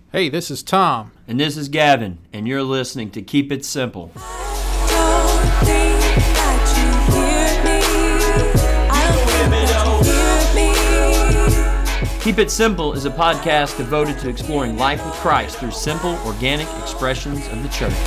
Hey, this is Tom. And this is Gavin, and you're listening to Keep It Simple. Keep It Simple is a podcast devoted to exploring life with Christ through simple, organic expressions of the church.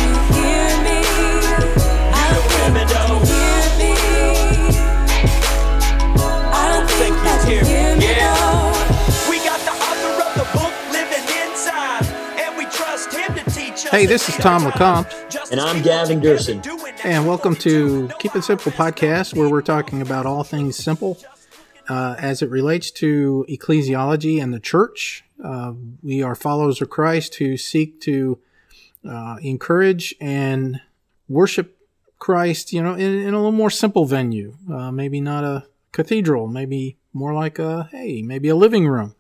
Hey, this is Tom LeCompte. And I'm Gavin Durson. And welcome to Keep It Simple podcast, where we're talking about all things simple as it relates to ecclesiology and the church. We are followers of Christ who seek to encourage and worship Christ, in a little more simple venue. Maybe not a cathedral, maybe more like maybe a living room.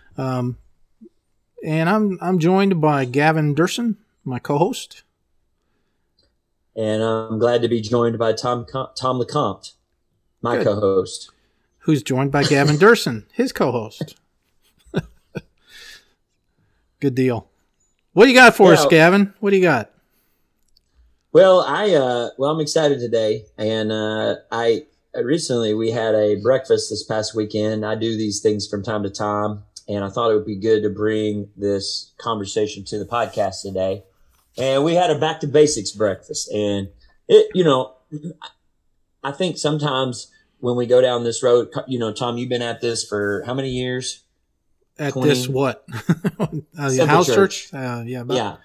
And I'm joined by Gavin Durson, my co-host. And I'm glad to be joined by Tom LeCompte, my Good. co-host. Who's joined by Gavin Durson, his co-host. Good deal. What do you got for us, Gavin? What do you got? Well, I'm excited today, and I recently we had a breakfast this past weekend. I do these things from time to time, and I thought it would be good to bring this conversation to the podcast today. And we had a back to basics breakfast, and I think sometimes when we go down this road, Tom, you've been at this for how many years? At 20? This what? House church? About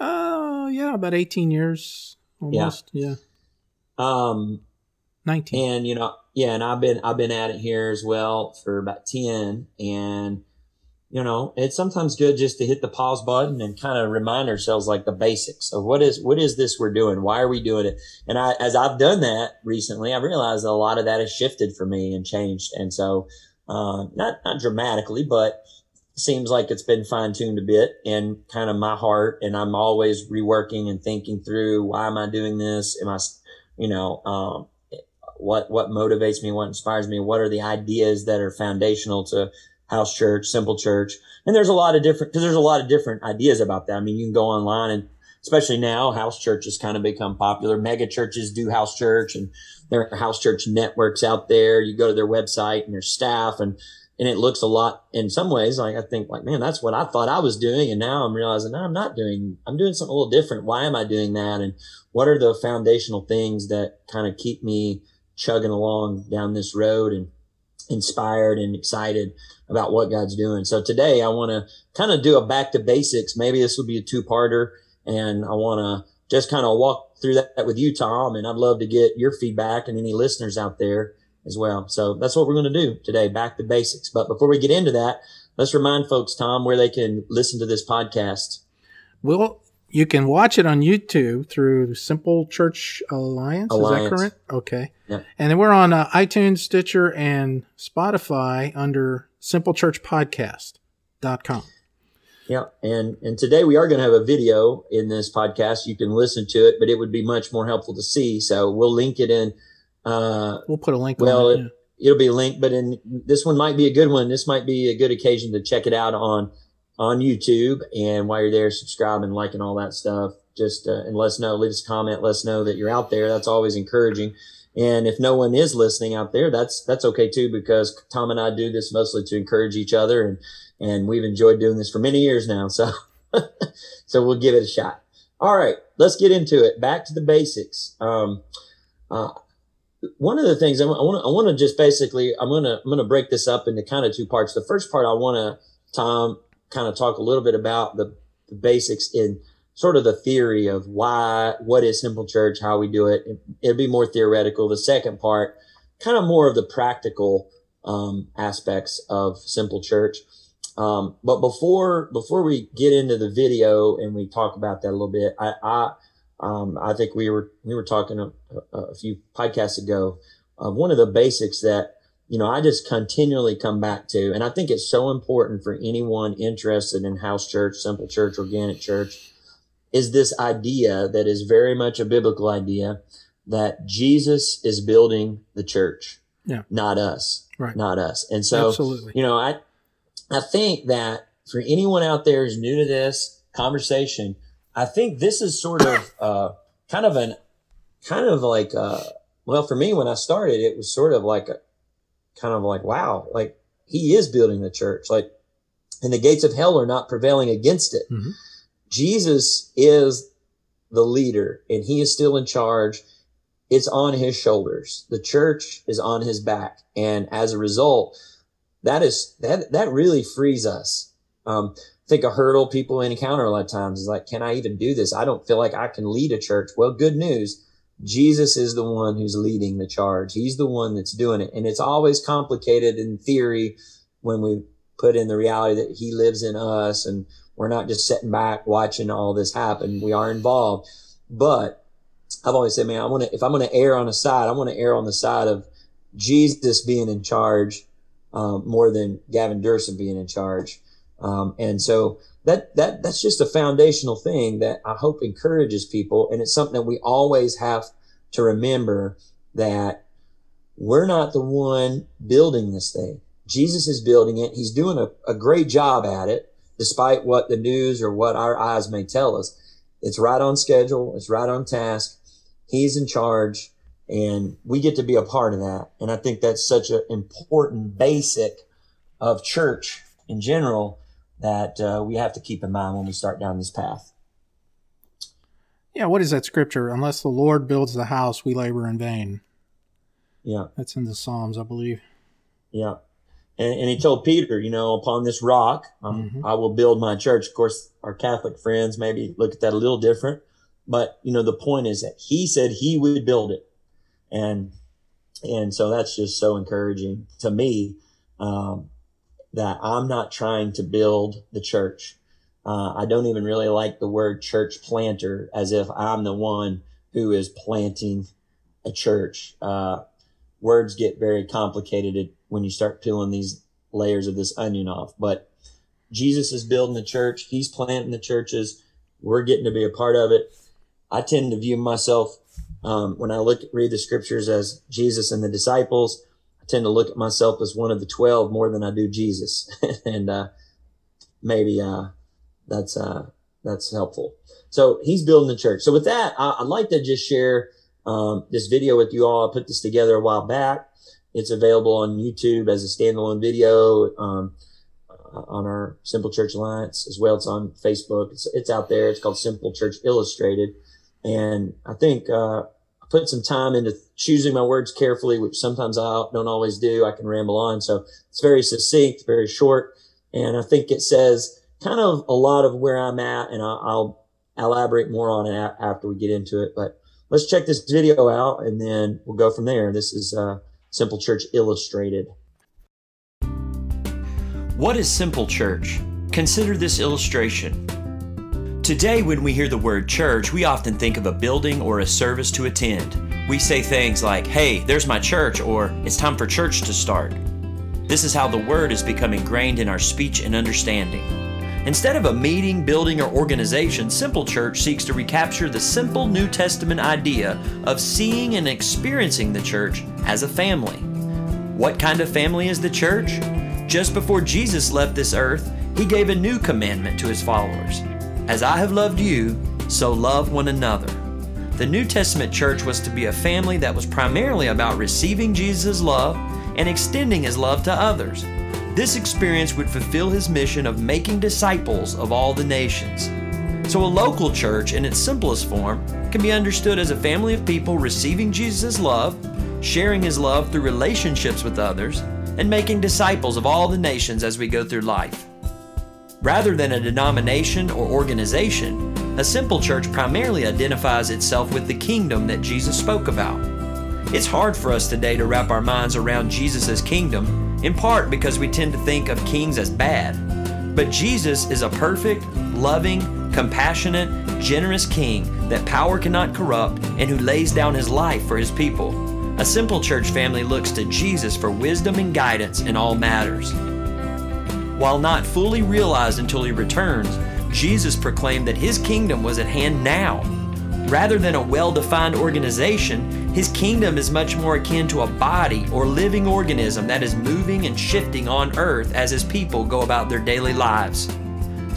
18 years almost. Yeah. 19. And and I've been at it here as well for about 10, and it's sometimes good just to hit the pause button and kind of remind ourselves like the basics of what is this we're doing? Why are we doing it? And as I've done that recently, I realized that a lot of that has shifted for me and changed. And so, not dramatically, but seems like it's been fine tuned a bit in kind of my heart. And I'm always reworking and thinking through, why am I doing this? Am I, what motivates me? What inspires me? What are the ideas that are foundational to house church, simple church? And there's a lot of different ideas about that. I mean, you can go online, and especially now, house churches kind of become popular. Mega churches do house church, and there are house church networks out there. You go to their website and their staff, and it looks a lot in some ways like, I think like, man, that's what I thought I was doing. And now I'm realizing, no, I'm doing something a little different. Why am I doing that? And what are the foundational things that kind of keep me chugging along down this road and inspired and excited about what God's doing? So today I want to kind of do a back to basics. Maybe this will be a two-parter, and I want to just kind of walk through that with you, Tom. And I'd love to get your feedback and any listeners out there as well. So that's what we're going to do today, back to basics. But before we get into that, let's remind folks, Tom, where they can listen to this podcast. Well, you can watch it on YouTube through Simple Church Alliance. Is that correct? Okay. Yep. And then we're on iTunes, Stitcher, and Spotify under simplechurchpodcast.com. Yeah. And today we are going to have a video in this podcast. You can listen to it, but it would be much more helpful to see. So we'll link it in. We'll put a link on it. It'll be a link, but this one might be a good one. This might be a good occasion to check it out on YouTube. And while you're there, subscribe and like and all that stuff. Just and let us know, leave us a comment, let us know that you're out there. That's always encouraging. And if no one is listening out there, that's okay too, because Tom and I do this mostly to encourage each other, and we've enjoyed doing this for many years now. So so we'll give it a shot. All right, let's get into it. Back to the basics. One of the things I want to just basically, I'm going to break this up into kind of two parts. The first part, I want to, Tom, kind of talk a little bit about the basics in sort of the theory of what is Simple Church, how we do it. It'll be more theoretical. The second part, kind of more of the practical aspects of Simple Church. But before we get into the video and we talk about that a little bit, I think we were talking a few podcasts ago of one of the basics that, I just continually come back to. And I think it's so important for anyone interested in house church, simple church, organic church, is this idea that is very much a biblical idea that Jesus is building the church, not us, right? Not us. And so, absolutely. I think that for anyone out there who's new to this conversation, I think this is sort of kind of like well, for me, when I started, it was sort of like wow, like he is building the church, like, and the gates of hell are not prevailing against it. Mm-hmm. Jesus is the leader and he is still in charge. It's on his shoulders. The church is on his back. And as a result, that really frees us. I think a hurdle people encounter a lot of times is like, can I even do this? I don't feel like I can lead a church. Well, good news. Jesus is the one who's leading the charge. He's the one that's doing it. And it's always complicated in theory when we put in the reality that he lives in us and we're not just sitting back watching all this happen. We are involved. But I've always said, man, if I'm going to err on a side, I want to err on the side of Jesus being in charge more than Gavin Durson being in charge. And so that's just a foundational thing that I hope encourages people. And it's something that we always have to remember, that we're not the one building this thing. Jesus is building it. He's doing a great job at it, despite what the news or what our eyes may tell us. It's right on schedule. It's right on task. He's in charge, and we get to be a part of that. And I think that's such an important basic of church in general that we have to keep in mind when we start down this path. Yeah, what is that scripture? Unless the Lord builds the house, we labor in vain. Yeah. That's in the Psalms, I believe. Yeah. And he told Peter, upon this rock, I will build my church. Of course, our Catholic friends maybe look at that a little different. But, the point is that he said he would build it. And so that's just so encouraging to me, that I'm not trying to build the church. I don't even really like the word church planter, as if I'm the one who is planting a church. Words get very complicated when you start peeling these layers of this onion off. But Jesus is building the church. He's planting the churches. We're getting to be a part of it. I tend to view myself, when I read the scriptures, as Jesus and the disciples. I tend to look at myself as one of the 12 more than I do Jesus. And maybe that's helpful. So he's building the church. So with that, I'd like to just share this video with you all. I put this together a while back. It's available on YouTube as a standalone video on our Simple Church Alliance as well. It's on Facebook. It's out there. It's called Simple Church Illustrated. And I think I put some time into choosing my words carefully, which sometimes I don't always do. I can ramble on. So it's very succinct, very short. And I think it says kind of a lot of where I'm at, and I'll elaborate more on it after we get into it. But let's check this video out, and then we'll go from there. This is Simple Church Illustrated. What is Simple Church? Consider this illustration. Today, when we hear the word church, we often think of a building or a service to attend. We say things like, hey, there's my church, or it's time for church to start. This is how the word has become ingrained in our speech and understanding. Instead of a meeting, building, or organization, Simple Church seeks to recapture the simple New Testament idea of seeing and experiencing the church as a family. What kind of family is the church? Just before Jesus left this earth, he gave a new commandment to his followers. As I have loved you, so love one another. The New Testament church was to be a family that was primarily about receiving Jesus' love and extending his love to others. This experience would fulfill his mission of making disciples of all the nations. So a local church, in its simplest form, can be understood as a family of people receiving Jesus' love, sharing his love through relationships with others, and making disciples of all the nations as we go through life. Rather than a denomination or organization, a simple church primarily identifies itself with the kingdom that Jesus spoke about. It's hard for us today to wrap our minds around Jesus' kingdom, in part because we tend to think of kings as bad. But Jesus is a perfect, loving, compassionate, generous king that power cannot corrupt and who lays down his life for his people. A simple church family looks to Jesus for wisdom and guidance in all matters. While not fully realized until he returns, Jesus proclaimed that his kingdom was at hand now. Rather than a well-defined organization, his kingdom is much more akin to a body or living organism that is moving and shifting on earth as his people go about their daily lives.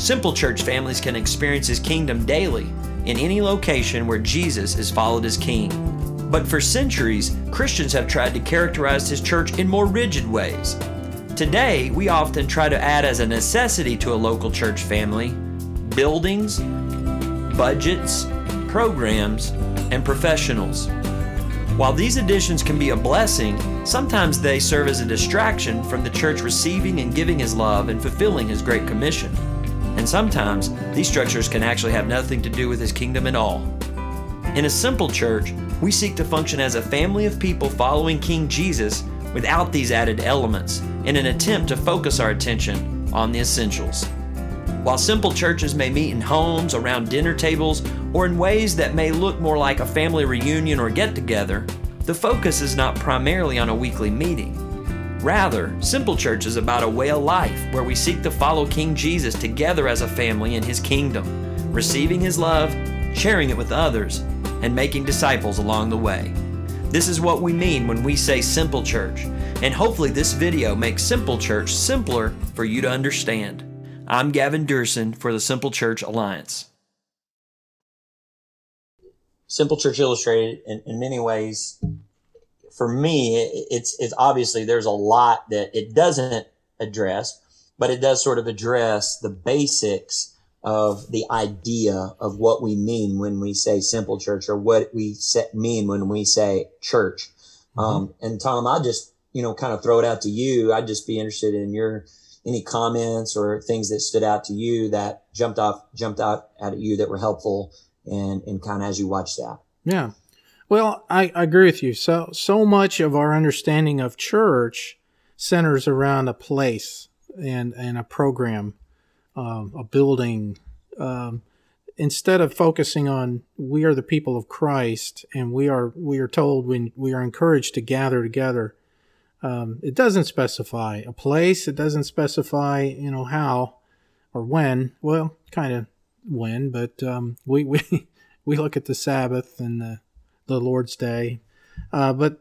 Simple Church families can experience His kingdom daily in any location where Jesus is followed as King. But for centuries, Christians have tried to characterize His church in more rigid ways. Today, we often try to add as a necessity to a local church family buildings, budgets, programs, and professionals. While these additions can be a blessing, sometimes they serve as a distraction from the church receiving and giving His love and fulfilling His Great Commission. And sometimes these structures can actually have nothing to do with His kingdom at all. In a simple church, we seek to function as a family of people following King Jesus without these added elements in an attempt to focus our attention on the essentials. While simple churches may meet in homes, around dinner tables, or in ways that may look more like a family reunion or get-together, the focus is not primarily on a weekly meeting. Rather, simple church is about a way of life where we seek to follow King Jesus together as a family in His kingdom, receiving His love, sharing it with others, and making disciples along the way. This is what we mean when we say simple church, and hopefully this video makes simple church simpler for you to understand. I'm Gavin Durson for the Simple Church Alliance. Simple Church Illustrated, in many ways, for me, it's obviously there's a lot that it doesn't address, but it does sort of address the basics of the idea of what we mean when we say simple church, or what we mean when we say church. And Tom, I'll just, kind of throw it out to you. I'd just be interested in any comments or things that stood out to you that jumped out at you that were helpful and kind of as you watch that. Yeah. Well, I agree with you. So much of our understanding of church centers around a place and a program, a building, instead of focusing on we are the people of Christ, and we are told when we are encouraged to gather together. It doesn't specify a place. It doesn't specify, how or when. Well, kind of when, but we look at the Sabbath and the Lord's Day. But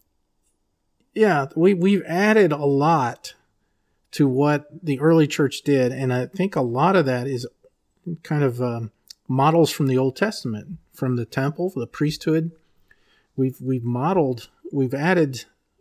yeah, we've added a lot to what the early church did, and I think a lot of that is kind of models from the Old Testament, from the temple, the priesthood. We've added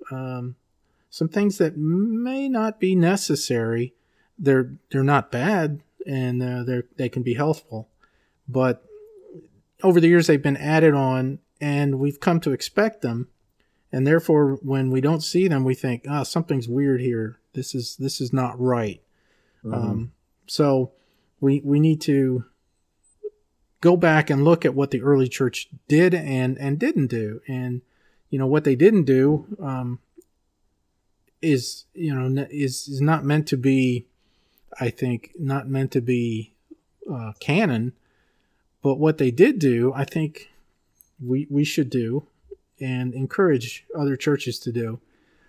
some things that may not be necessary. They're not bad, and they can be helpful, but over the years they've been added on, and we've come to expect them, and therefore when we don't see them, we think, something's weird here. This is not right. So we need to go back and look at what the early church did and didn't do, and what they didn't do is not meant to be, I think, not meant to be canon, but what they did do, I think we should do and encourage other churches to do.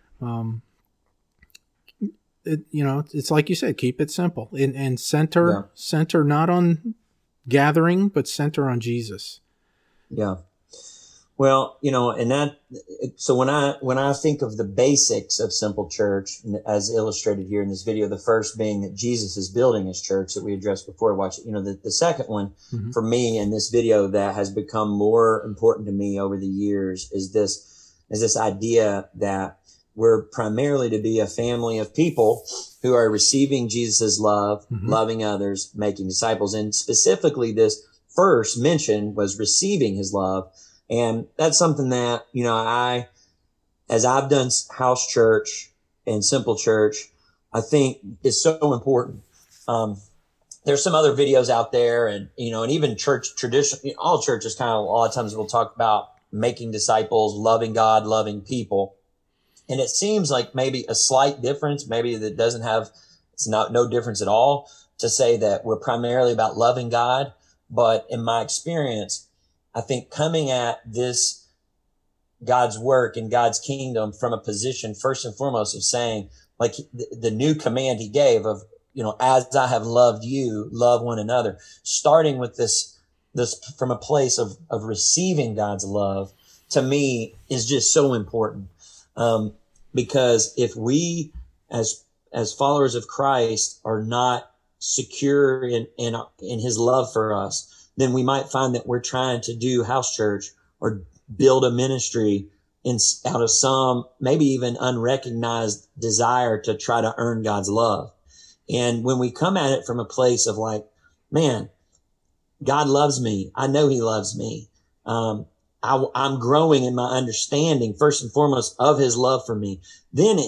It's like you said, keep it simple and center not on gathering, but center on Jesus. Yeah. Well, and that, so when I think of the basics of simple church, as illustrated here in this video, the first being that Jesus is building His church that we addressed before, the second one for me in this video that has become more important to me over the years is this idea that we're primarily to be a family of people who are receiving Jesus' love, loving others, making disciples. And specifically this first mention was receiving His love. And that's something that, as I've done house church and simple church, I think is so important. There's some other videos out there and even church tradition, all churches kind of a lot of times will talk about making disciples, loving God, loving people. And it seems like maybe a slight difference, maybe that it's no difference at all to say that we're primarily about loving God. But in my experience, I think coming at this God's work and God's kingdom from a position, first and foremost, of saying, like the new command He gave of, as I have loved you, love one another, starting with this from a place of receiving God's love, to me is just so important. Because if we as followers of Christ are not secure in his love for us, then we might find that we're trying to do house church or build a ministry out of some maybe even unrecognized desire to try to earn God's love. And when we come at it from a place of like, man, God loves me. I know he loves me. I'm growing in my understanding, first and foremost, of his love for me. Then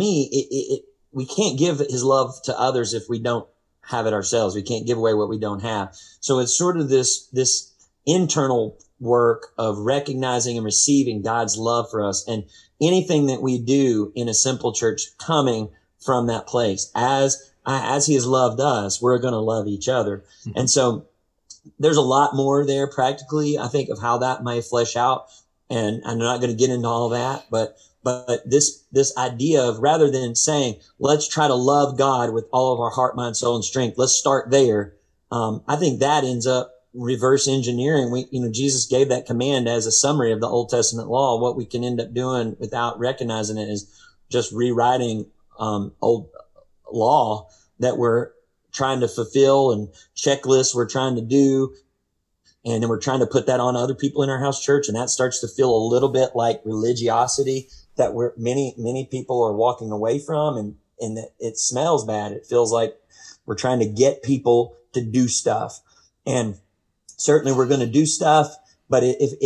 we can't give his love to others if we don't have it ourselves. We can't give away what we don't have. So it's sort of this internal work of recognizing and receiving God's love for us, and anything that we do in a simple church coming from that place. As he has loved us, we're going to love each other. Mm-hmm. And so there's a lot more there practically, I think, of how that may flesh out. And I'm not going to get into all that, but this idea of, rather than saying, let's try to love God with all of our heart, mind, soul, and strength, let's start there. I think that ends up reverse engineering. Jesus gave that command as a summary of the Old Testament law. What we can end up doing without recognizing it is just rewriting, old law that we're trying to fulfill, and checklists we're trying to do. And then we're trying to put that on other people in our house church. And that starts to feel a little bit like religiosity that many people are walking away from. And it smells bad. It feels like we're trying to get people to do stuff. And certainly we're going to do stuff, but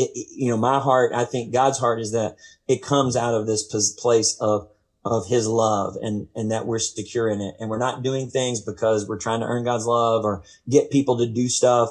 my heart, I think God's heart is that it comes out of this place of his love, and that we're secure in it. And we're not doing things because we're trying to earn God's love or get people to do stuff,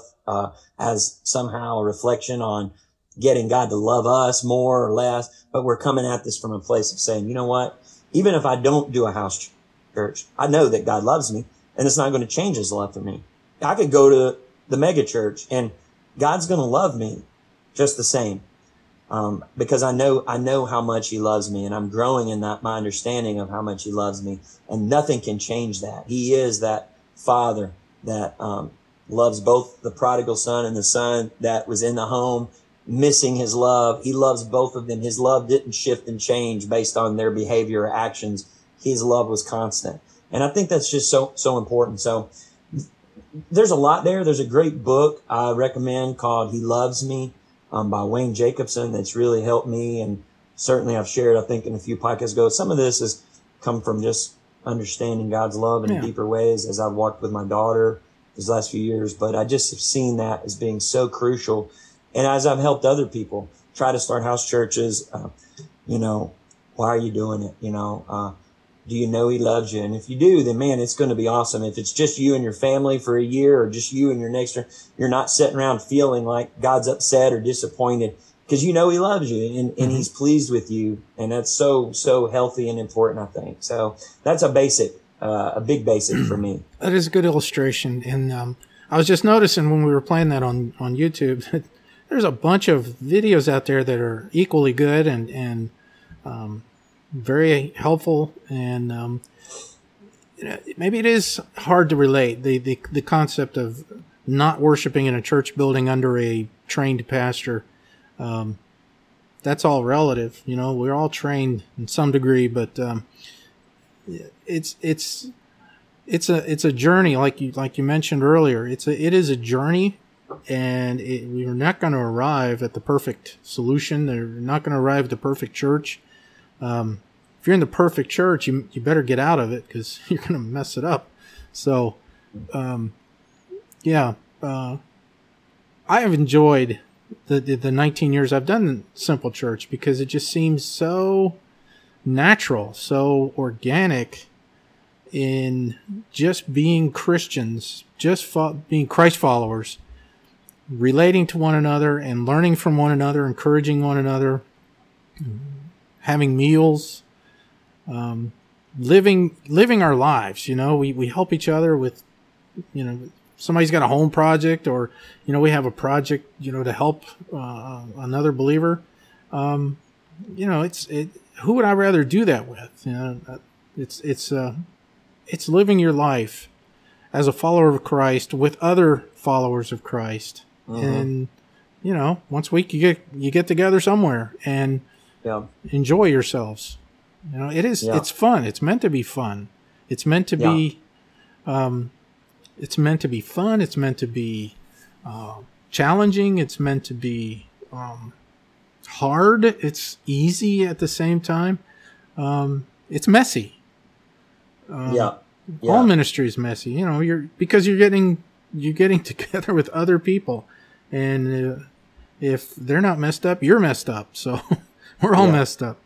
as somehow a reflection on getting God to love us more or less. But we're coming at this from a place of saying, you know what? Even if I don't do a house church, I know that God loves me, and it's not going to change his love for me. I could go to the mega church and God's going to love me just the same. Because I know how much he loves me, and I'm growing in my understanding of how much he loves me, and nothing can change that. He is that father that, loves both the prodigal son and the son that was in the home missing his love. He loves both of them. His love didn't shift and change based on their behavior or actions. His love was constant. And I think that's just so important. So there's a lot there. There's a great book I recommend called He Loves Me, by Wayne Jacobson, that's really helped me. And certainly I've shared, I think, in a few podcasts ago, some of this has come from just understanding God's love in deeper ways as I've walked with my daughter these last few years. But I just have seen that as being so crucial. And as I've helped other people try to start house churches, why are you doing it? Do you know he loves you? And if you do, then man, it's going to be awesome. If it's just you and your family for a year, or just you and your next, you're not sitting around feeling like God's upset or disappointed, because he loves you and he's pleased with you. And that's so healthy and important, I think. So that's a big basic for me. That is a good illustration. And I was just noticing when we were playing that on YouTube, that there's a bunch of videos out there that are equally good and very helpful, and maybe it is hard to relate the concept of not worshiping in a church building under a trained pastor. That's all relative, we're all trained in some degree, but it's a journey, like you mentioned earlier. It is a journey, and we're not going to arrive at the perfect solution. They're not going to arrive at the perfect church. If you're in the perfect church, you better get out of it, because you're going to mess it up. So, I have enjoyed the 19 years I've done Simple Church, because it just seems so natural, so organic in just being Christians, just being Christ followers, relating to one another and learning from one another, encouraging one another, having meals, living our lives. We help each other with, somebody's got a home project, or, we have a project, to help, another believer. Who would I rather do that with? It's living your life as a follower of Christ with other followers of Christ. And, once a week you get together somewhere and enjoy yourselves. It's fun. It's meant to be fun. It's meant to be, it's meant to be fun. It's meant to be challenging. It's meant to be hard. It's easy at the same time. It's messy. All ministry is messy. You know, because you're getting together with other people, and if they're not messed up, you're messed up. So we're all messed up.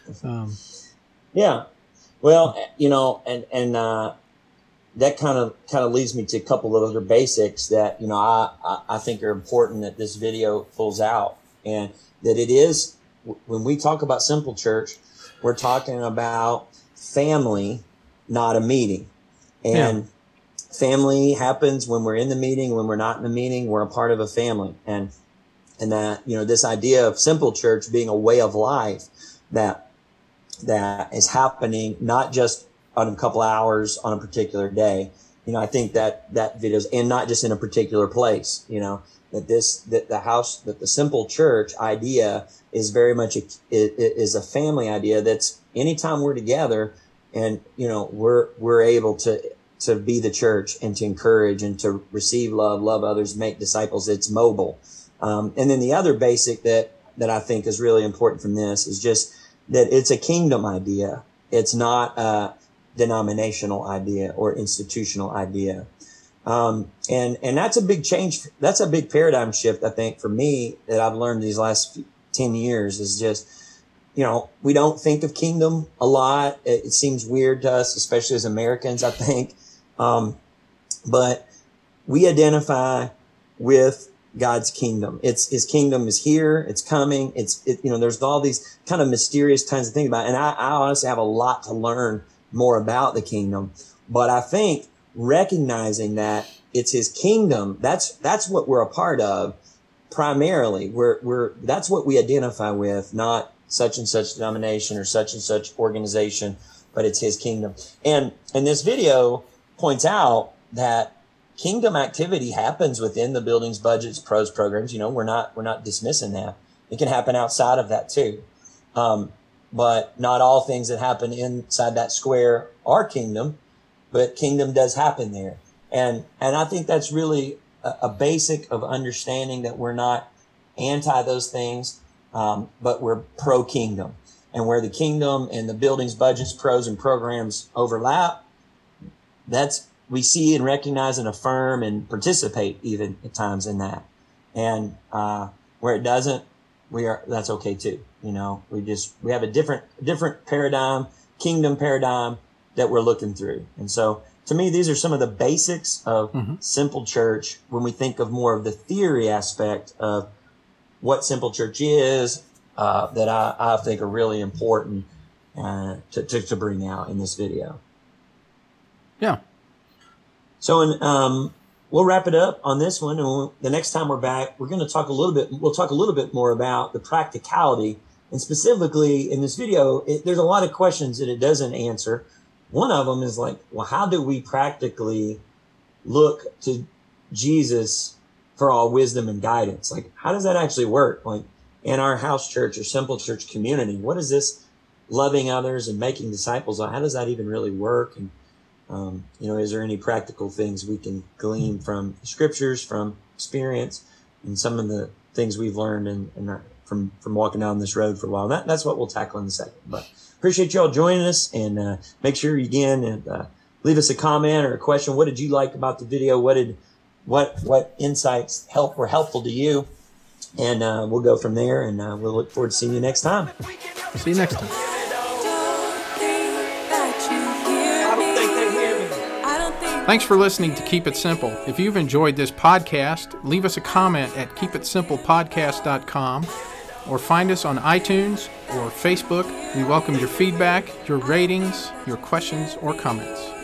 Well, you know, and that kind of leads me to a couple of other basics that, you know, I think are important that this video pulls out, and that it is, when we talk about Simple Church, we're talking about family, not a meeting. And family happens when we're in the meeting. When we're not in the meeting, we're a part of a family. And that, you know, this idea of Simple Church being a way of life that is happening, not just on a couple hours on a particular day. You know, I think that videos, and not just in a particular place, you know, that the Simple Church idea is very much is a family idea. That's anytime we're together, and, you know, we're able to be the church and to encourage and to receive love others, make disciples. It's mobile. And then the other basic that I think is really important from this is just that it's a kingdom idea. It's not a denominational idea or institutional idea. And that's a big change. That's a big paradigm shift, I think, for me, that I've learned these last 10 years is just, you know, we don't think of kingdom a lot. It seems weird to us, especially as Americans, I think. But we identify with God's kingdom. His kingdom is here. It's coming. You know, there's all these kind of mysterious kinds of things about it. And I honestly have a lot to learn more about the kingdom. But I think recognizing that it's his kingdom, that's what we're a part of primarily. That's what we identify with, not such and such denomination or such and such organization, but it's his kingdom. And this video points out that kingdom activity happens within the buildings, budgets, pros, programs. You know, we're not dismissing that. It can happen outside of that too. But not all things that happen inside that square are kingdom, but kingdom does happen there. And I think that's really a basic of understanding that we're not anti those things, but we're pro-kingdom. And where the kingdom and the buildings, budgets, pros, and programs overlap, we see and recognize and affirm and participate even at times in that. And where it doesn't, that's okay too. You know, we have a different paradigm, kingdom paradigm that we're looking through. And so to me, these are some of the basics of Simple Church when we think of more of the theory aspect of what Simple Church is, that I think are really important to bring out in this video. Yeah. So we'll wrap it up on this one. And the next time we're back, we'll talk a little bit more about the practicality. And specifically in this video, there's a lot of questions that it doesn't answer. One of them is like, well, how do we practically look to Jesus for all wisdom and guidance? Like, how does that actually work? Like in our house church or Simple Church community, what is this loving others and making disciples? How does that even really work? And, you know, is there any practical things we can glean from scriptures, from experience, and some of the things we've learned and from walking down this road for a while? That's what we'll tackle in a second. But appreciate you all joining us, and make sure you leave us a comment or a question. What did you like about the video? What insights were helpful to you? And we'll go from there, and we'll look forward to seeing you next time. See you next time. Thanks for listening to Keep It Simple. If you've enjoyed this podcast, leave us a comment at keepitsimplepodcast.com or find us on iTunes or Facebook. We welcome your feedback, your ratings, your questions, or comments.